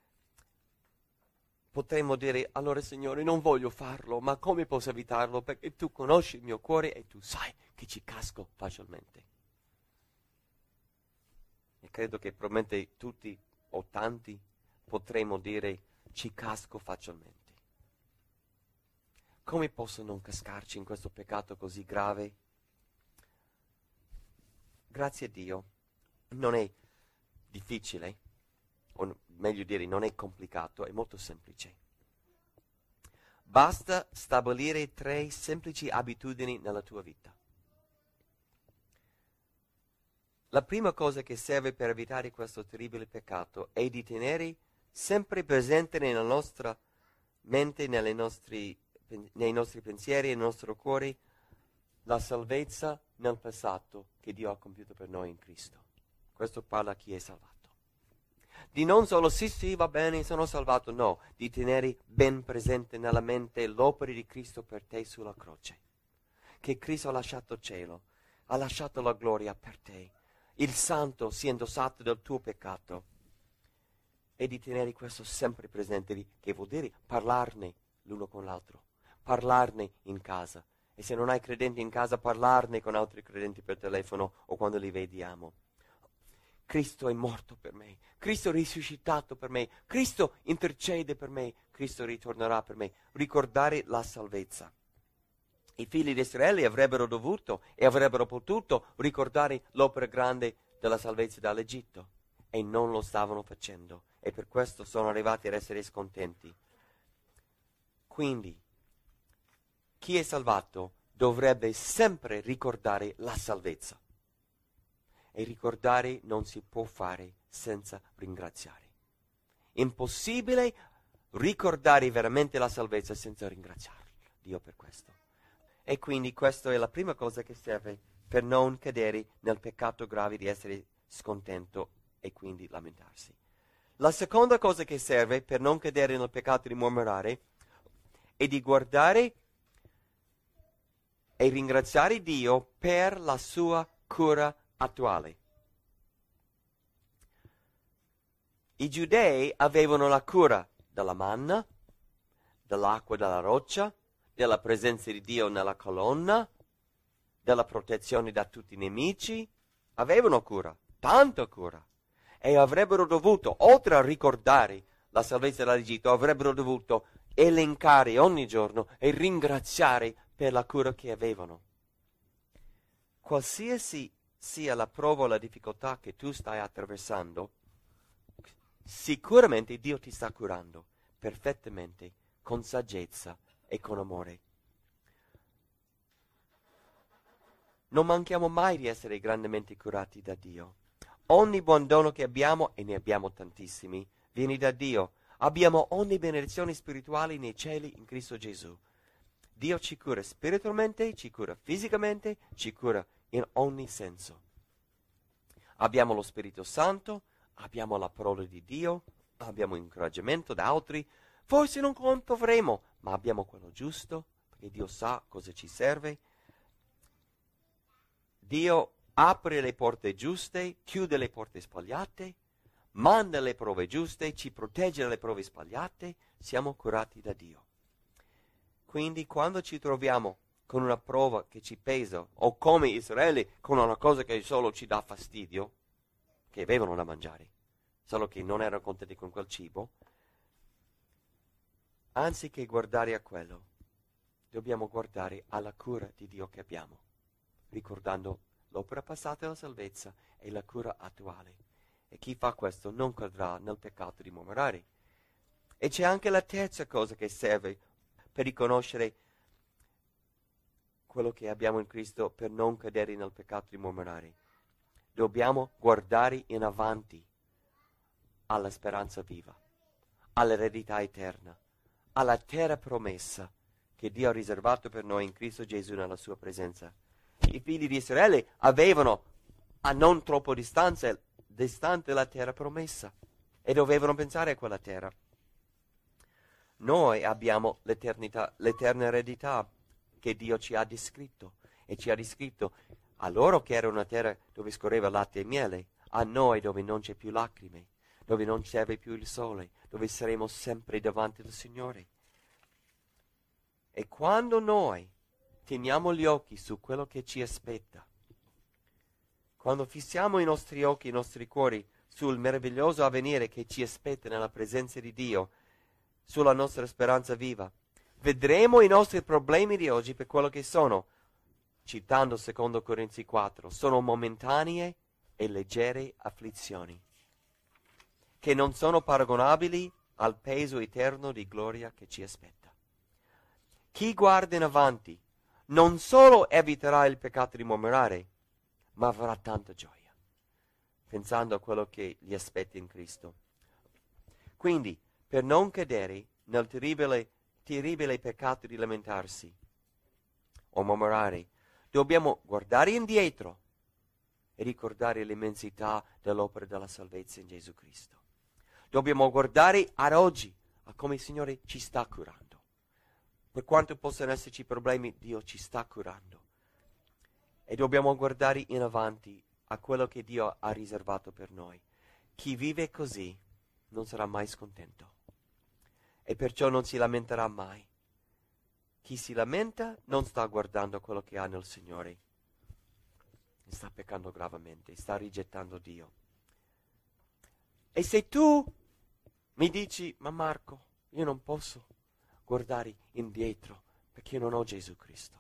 potremmo dire, allora Signore, non voglio farlo, ma come posso evitarlo? Perché tu conosci il mio cuore e tu sai che ci casco facilmente. E credo che probabilmente tutti o tanti potremmo dire, ci casco facilmente. Come posso non cascarci in questo peccato così grave? Grazie a Dio, non è difficile, o meglio dire, non è complicato, è molto semplice. Basta stabilire 3 semplici abitudini nella tua vita. La prima cosa che serve per evitare questo terribile peccato è di tenere sempre presente nella nostra mente, nei nostri pensieri, nel nostro cuore, la salvezza nel passato che Dio ha compiuto per noi in Cristo. Questo parla a chi è salvato. Di non solo sì, va bene, sono salvato, no, di tenere ben presente nella mente l'opera di Cristo per te sulla croce. Che Cristo ha lasciato il cielo, ha lasciato la gloria per te. il santo sia indossato del tuo peccato. E di tenere questo sempre presente, che vuol dire parlarne l'uno con l'altro, parlarne in casa. E se non hai credenti in casa, parlarne con altri credenti per telefono o quando li vediamo. Cristo è morto per me, Cristo è risuscitato per me, Cristo intercede per me, Cristo ritornerà per me. Ricordare la salvezza. I figli di Israele avrebbero dovuto e avrebbero potuto ricordare l'opera grande della salvezza dall'Egitto e non lo stavano facendo e per questo sono arrivati ad essere scontenti. Quindi chi è salvato dovrebbe sempre ricordare la salvezza e ricordare non si può fare senza ringraziare. Impossibile ricordare veramente la salvezza senza ringraziare Dio per questo. E quindi questa è la prima cosa che serve per non cadere nel peccato grave di essere scontento e quindi lamentarsi. La seconda cosa che serve per non cadere nel peccato di mormorare è di guardare e ringraziare Dio per la sua cura attuale. I giudei avevano la cura della manna, dell'acqua dalla roccia, della presenza di Dio nella colonna, della protezione da tutti i nemici. Avevano cura, tanta cura. E avrebbero dovuto, oltre a ricordare la salvezza dall'Egitto, avrebbero dovuto elencare ogni giorno e ringraziare per la cura che avevano. Qualsiasi sia la prova o la difficoltà che tu stai attraversando, sicuramente Dio ti sta curando perfettamente, con saggezza e con amore. Non manchiamo mai di essere grandemente curati da Dio. Ogni buon dono che abbiamo, e ne abbiamo tantissimi, viene da Dio. Abbiamo ogni benedizione spirituale nei cieli in Cristo Gesù. Dio ci cura spiritualmente, ci cura fisicamente, ci cura in ogni senso. Abbiamo lo Spirito Santo, abbiamo la parola di Dio, abbiamo incoraggiamento da altri. Forse non quanto avremo, ma abbiamo quello giusto, perché Dio sa cosa ci serve. Dio apre le porte giuste, chiude le porte sbagliate, manda le prove giuste, ci protegge dalle prove sbagliate, siamo curati da Dio. Quindi quando ci troviamo con una prova che ci pesa, o come Israele con una cosa che solo ci dà fastidio, che avevano da mangiare, solo che non erano contenti con quel cibo, anziché guardare a quello, dobbiamo guardare alla cura di Dio che abbiamo, ricordando l'opera passata della salvezza e la cura attuale. E chi fa questo non cadrà nel peccato di mormorare. E c'è anche la terza cosa che serve per riconoscere quello che abbiamo in Cristo per non cadere nel peccato di mormorare. Dobbiamo guardare in avanti alla speranza viva, all'eredità eterna, alla terra promessa che Dio ha riservato per noi in Cristo Gesù nella sua presenza. I figli di Israele avevano a non troppo distante la terra promessa e dovevano pensare a quella terra. Noi abbiamo l'eterna eredità che Dio ci ha descritto e ci ha descritto a loro che era una terra dove scorreva latte e miele, a noi dove non c'è più lacrime, dove non serve più il sole, dove saremo sempre davanti al Signore. E quando noi teniamo gli occhi su quello che ci aspetta, quando fissiamo i nostri occhi, i nostri cuori sul meraviglioso avvenire che ci aspetta nella presenza di Dio, sulla nostra speranza viva, vedremo i nostri problemi di oggi per quello che sono, citando 2 Corinzi 4, sono momentanee e leggere afflizioni, che non sono paragonabili al peso eterno di gloria che ci aspetta. Chi guarda in avanti non solo eviterà il peccato di mormorare, ma avrà tanta gioia, pensando a quello che gli aspetta in Cristo. Quindi, per non cadere nel terribile peccato di lamentarsi o mormorare, dobbiamo guardare indietro e ricordare l'immensità dell'opera della salvezza in Gesù Cristo. Dobbiamo guardare ad oggi, a come il Signore ci sta curando. Per quanto possano esserci problemi, Dio ci sta curando. E dobbiamo guardare in avanti a quello che Dio ha riservato per noi. Chi vive così non sarà mai scontento e perciò non si lamenterà mai. Chi si lamenta non sta guardando quello che ha nel Signore, sta peccando gravemente, sta rigettando Dio. E se tu mi dici, ma Marco, io non posso guardare indietro perché io non ho Gesù Cristo,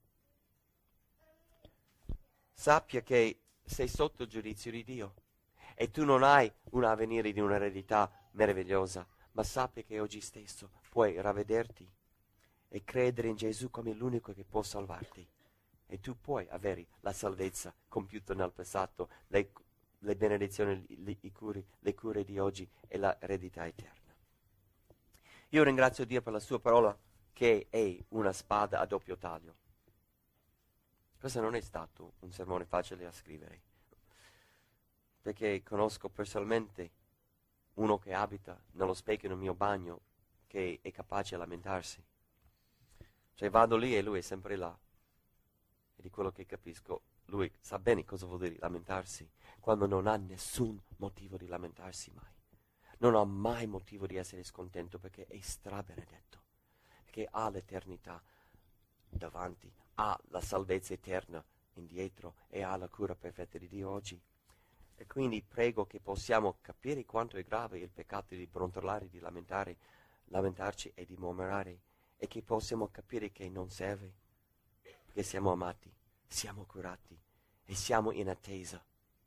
sappia che sei sotto il giudizio di Dio e tu non hai un avvenire di un'eredità meravigliosa, ma sappi che oggi stesso puoi ravvederti e credere in Gesù come l'unico che può salvarti. E tu puoi avere la salvezza compiuta nel passato, le benedizioni, le cure di oggi e l'eredità eterna. Io ringrazio Dio per la sua parola che è una spada a doppio taglio. Questo non è stato un sermone facile a scrivere, perché conosco personalmente uno che abita nello specchio nel mio bagno che è capace di lamentarsi. Cioè vado lì e lui è sempre là. E di quello che capisco, lui sa bene cosa vuol dire lamentarsi, quando non ha nessun motivo di lamentarsi mai. Non ha mai motivo di essere scontento perché è strabenedetto, perché ha l'eternità davanti, ha la salvezza eterna indietro e ha la cura perfetta di Dio oggi. E quindi prego che possiamo capire quanto è grave il peccato di brontolare, di lamentarci e di mormorare, e che possiamo capire che non serve, perché siamo amati, siamo curati e siamo in attesa.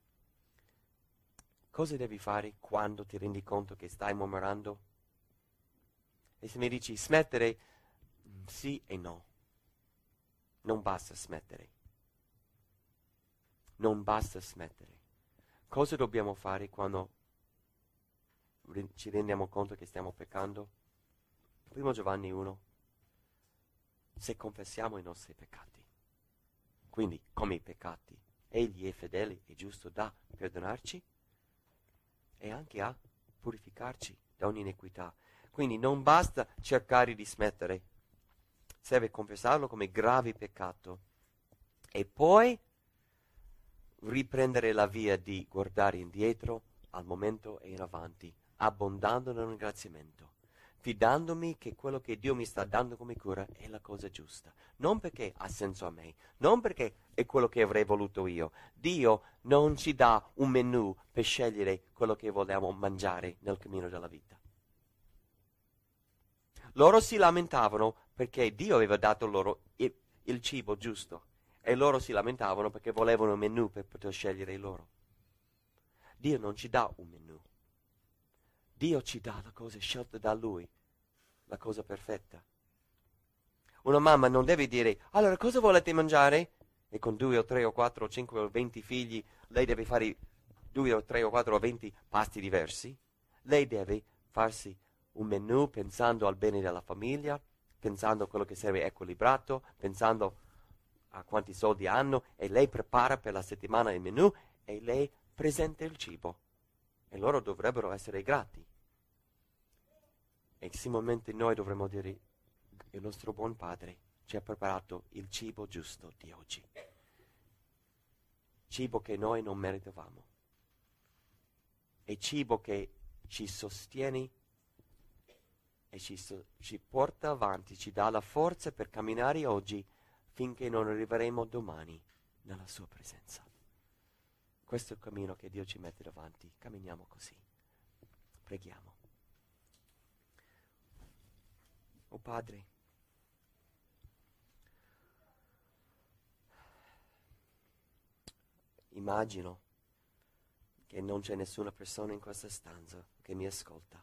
Cosa devi fare quando ti rendi conto che stai mormorando? E se mi dici smettere, sì e no. Non basta smettere. Non basta smettere. Cosa dobbiamo fare quando ci rendiamo conto che stiamo peccando? 1 Giovanni 1. Se confessiamo i nostri peccati, quindi come i peccati, egli è fedele e giusto da perdonarci e anche a purificarci da ogni iniquità. Quindi non basta cercare di smettere, serve confessarlo come grave peccato e poi riprendere la via di guardare indietro al momento e in avanti, abbondando nel ringraziamento, fidandomi che quello che Dio mi sta dando come cura è la cosa giusta, non perché ha senso a me, non perché è quello che avrei voluto io. Dio non ci dà un menù per scegliere quello che vogliamo mangiare nel cammino della vita. Loro si lamentavano perché Dio aveva dato loro il cibo giusto e loro si lamentavano perché volevano un menù per poter scegliere loro. Dio non ci dà un menù. Dio ci dà la cosa scelta da Lui, la cosa perfetta. Una mamma non deve dire, allora cosa volete mangiare? E con 2 o 3 o 4 o 5 o 20 figli, lei deve fare 2 o 3 o 4 o 20 pasti diversi. Lei deve farsi un menù pensando al bene della famiglia, pensando a quello che serve equilibrato, pensando a quanti soldi hanno, e lei prepara per la settimana il menù e lei presenta il cibo. E loro dovrebbero essere grati. E similmente noi dovremmo dire, il nostro buon Padre ci ha preparato il cibo giusto di oggi. Cibo che noi non meritavamo. E cibo che ci sostiene e ci porta avanti, ci dà la forza per camminare oggi finché non arriveremo domani nella sua presenza. Questo è il cammino che Dio ci mette davanti. Camminiamo così. Preghiamo. Oh Padre, immagino che non c'è nessuna persona in questa stanza che mi ascolta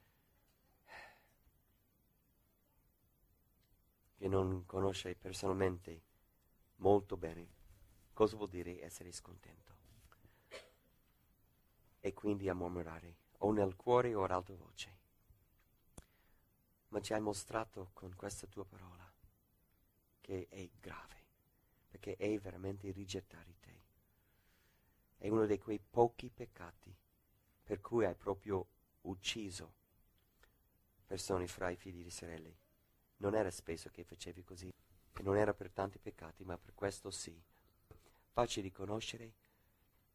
che non conosce personalmente molto bene cosa vuol dire essere scontento e quindi a mormorare o nel cuore o ad alta voce. Ma ci hai mostrato con questa tua parola che è grave, perché è veramente rigettare te. È uno di quei pochi peccati per cui hai proprio ucciso persone fra i figli di Israele. Non era spesso che facevi così, e non era per tanti peccati, ma per questo sì. Facci riconoscere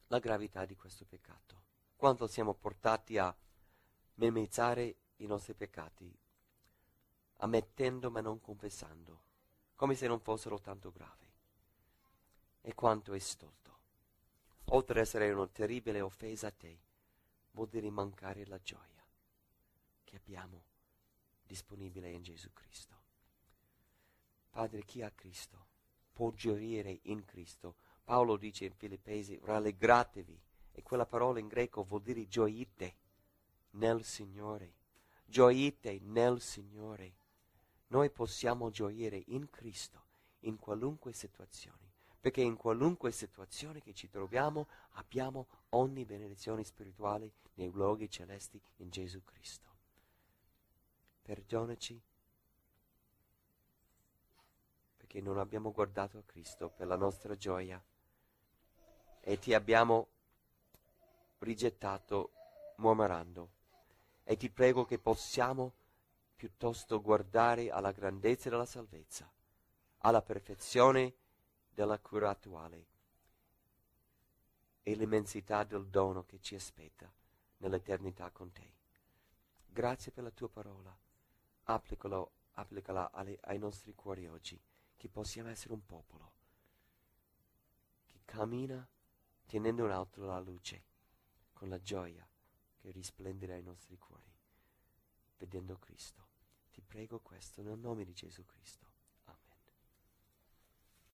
la gravità di questo peccato, quanto siamo portati a minimizzare i nostri peccati, ammettendo ma non confessando, come se non fossero tanto gravi, e quanto è stolto. Oltre ad essere una terribile offesa a te, vuol dire mancare la gioia che abbiamo disponibile in Gesù Cristo. Padre, chi ha Cristo può gioire in Cristo. Paolo dice in Filippesi, rallegratevi, e quella parola in greco vuol dire gioite nel Signore. Gioite nel Signore. Noi possiamo gioire in Cristo in qualunque situazione, perché in qualunque situazione che ci troviamo abbiamo ogni benedizione spirituale nei luoghi celesti in Gesù Cristo. Perdonaci perché non abbiamo guardato a Cristo per la nostra gioia e ti abbiamo rigettato mormorando. E ti prego che possiamo piuttosto guardare alla grandezza della salvezza, alla perfezione della cura attuale e l'immensità del dono che ci aspetta nell'eternità con te. Grazie per la tua parola. Applicala ai nostri cuori oggi, che possiamo essere un popolo che cammina tenendo in alto la luce con la gioia che risplenderà ai nostri cuori, vedendo Cristo. Ti prego questo nel nome di Gesù Cristo.